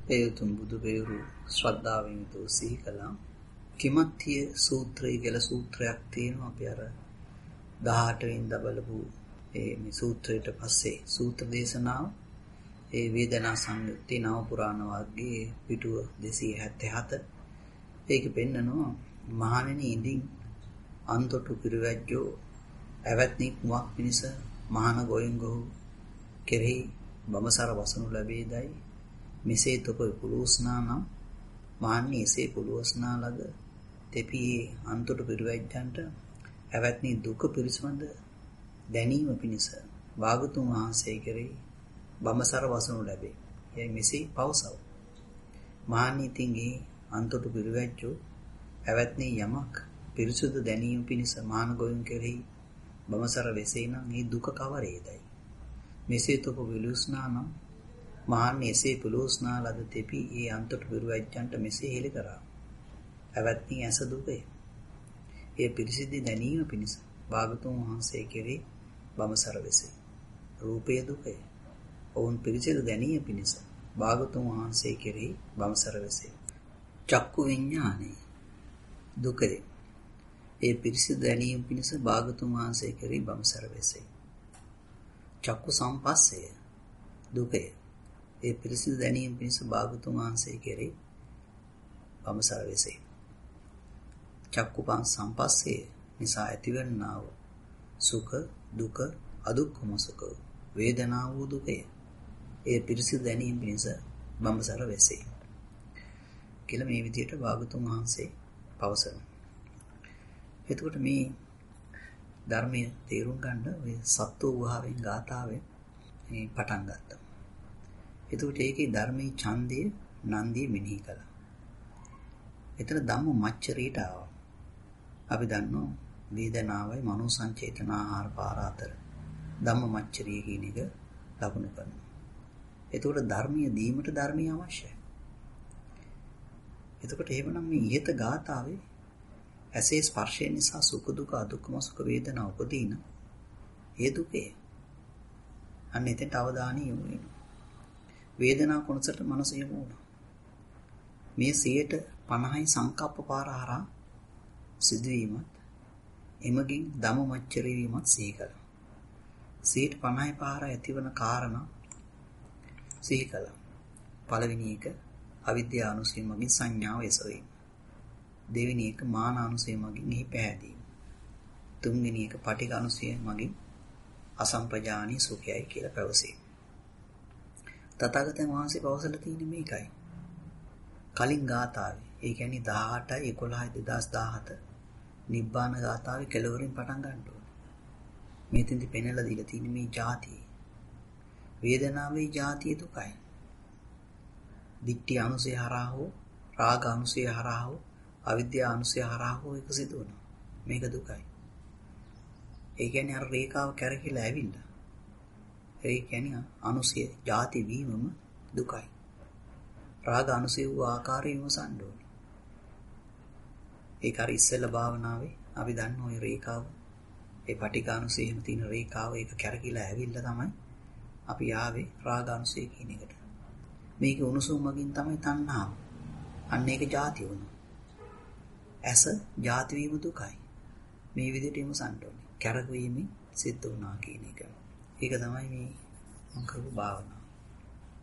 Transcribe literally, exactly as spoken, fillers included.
ඒ උතුම් බුදු පෙරු ශ්‍රද්ධාවෙන් යුතුව සිහි කළා. කිමත්තිය සූත්‍රය කියලා සූත්‍රයක් තියෙනවා. අපි අර දහඅට වෙනිදා බලපු ඒ මේ සූත්‍රයට පස්සේ සූත්‍ර දේශනාව ඒ වේදනා සංයුත්තේ නව පුරාණ වර්ගයේ පිටුව දෙසිය හැත්තෑ හත. ඒක පෙන්නනවා මහණෙනි ඉඳින් අන්තොටු පිරිවැජ්ජෝ ඇවැත්නි මුවක් පිණිස මහාන ගෝයන්ගෝ කෙරෙහි බඹසර වසනු ලැබේදයි මෙසේ තොප පුලුස්නා නම් මහන්නේ එසේ පුලුස්නා ලද තෙපියේ අන්තොටු පිරිවැජ්ජන්ට ඇවැත්නි දුක පිරිසඳ දැනීම පිණිස භාගතුන් වහන්සේ කෙරෙහි බඹසර වසනු ලැබේ. යයි මෙසේ පවසව. මහන්නේ තින්ගේ අන්තොටු පිරිවැජ්ජෝ ඇවැත්නි යමක් පිරිසුදු දැනීම පිණිස මහාන ගෝයන් කෙරෙහි බඹසර වෙසේ නම් ඒ දුක කවරේදයි. මෙසේ තොප විලුස්නා නම් මහන්නේ එසේ පුලුස්නා ලද තෙපි ඒ අන්තොටු පිරිවැජ්ජන්ට මෙසේ හෙළි කරා. ඇවැත්නි ඇස දුකය. ඒ පිරිසිදු දැනීම පිණිස භාගතුන් වහන්සේ කෙරෙහි බඹසර වෙසේ. රූපය දුකය. ඔවුන් පිරිසිදු දැනීම පිණිස භාගතුන් වහන්සේ කෙරෙහි බඹසර වෙසේ. චක්කු විඤ්ඤාණය දුකය. ඒ පිරිසිදු දැනීම පිණිස භාගතුන් වහන්සේ කෙරෙහි බඹසර වෙසේ. චක්කු සම්පස්සය දුකය. ඒ පිරිසිදු දැනීම පිණිස භාගතුන් වහන්සේ කෙරෙහි බඹසර වෙසේ. චක්කුපං සම්පස්සේ නිසා ඇතිවන්නා වූ සුඛ දුක අදුක්ඛම සුඛ වේදනා වූ දුකය. ඒ පිරිසිදු දැනීම පිණිස බඹසර වෙසේ. කියලා මේ විදිහට භාගතුන් වහන්සේ පවසනවා. එතකොට මේ ධර්මයේ තේරුම් ගන්න ඔය සත්ව වහවෙන් ගාථාවෙන් මේ පටන් ගත්තා. එතකොට ඒකේ ධර්මයේ ඡන්දය නන්දිය මෙනෙහි කළා. එතන ධම්ම මච්චරීට ආවා. අපි දන්නවා වේදනාවයි මනෝ සංචේතන ආහාර පාර අතර ධම්ම මච්චරිය කියන එක ලකුණු කරනවා. එතකොට ධර්මීය දීමට ධර්මීය අවශ්‍යයි. එතකොට එහෙමනම් මේ ඊත ගාථාවේ ඇසේ ස්පර්ශය නිසා සුඛ දුක අදුක්කම සුඛ වේදනා උපදීන ඒ දුකේ අන්න එතෙන්ට අවධානය යොමු වෙනවා. වේදනා කොනසට මනස යොමු වුණා. මේ සියයට පනහයි සංකප්ප පාර හරහා සිදුවීමත් එමගින් ධම්ම මච්චරී වීමත් සිහි කළා. සියයට පනහයි පාර ඇතිවන කාරණා සිහි කළා. පළවෙනි එක අවිද්‍යා අනුසය මගින් සංඥාව එසවීම. දෙවෙනි එක මාන අනුසය මගින් එහි පැහැදීම. තුන්වෙනි එක පටිඝ අනුසය මගින් අසම්පජානී සුඛයයි කියලා පැවසේ. තථාගතයන් වහන්සේ පවසලා තියෙන්නේ මේකයි. කලින් ගාථාවේ ඒ කියන්නේ දහඅටයි එකොළහයි දෙදාස් දහහත නිබ්බාන ගාථාවේ කෙලවරින් පටන් ගන්න ඕනේ. මේ තෙන්දි පෙන්නලා දීලා තියෙන්නේ මේ ජාතිය. වේදනාවේ ජාතිය දුකයි. දිට්ඨි අනුසය හරහා හෝ රාග අනුසය හරහා හෝ අවිද්‍යා අනුසය හරහා හෝ එක සිදු වෙනවා. මේක දුකයි. ඒ කියන්නේ අර රේඛාව කැරකිලා ඇවිල්ලා. ඒ කියන්නේ අනුසය ජාති වීමම දුකයි. රාග අනුසය වූ ආකාරය විමසන්න ඕනේ. ඒක හරි ඉස්සෙල්ලා භාවනාවේ අපි දන්න ওই රේඛාව ඒ පටිඝානුසයෙම තියෙන රේඛාව ඒක කැරකිලා ඇවිල්ලා තමයි අපි ආවේ රාගානුසය කියන එකට. මේක උණුසුම මගින් තමයි තණ්හාව. අන්න ඒක ජාති වුණා. ඇස ජාති වීම දුකයි. මේ විදිහට විමසන්න ඕනේ. කැරකවීමෙන් සිද්ධ වුණා කියන එක. ඒක තමයි මේ මම කරපු භාවනාව.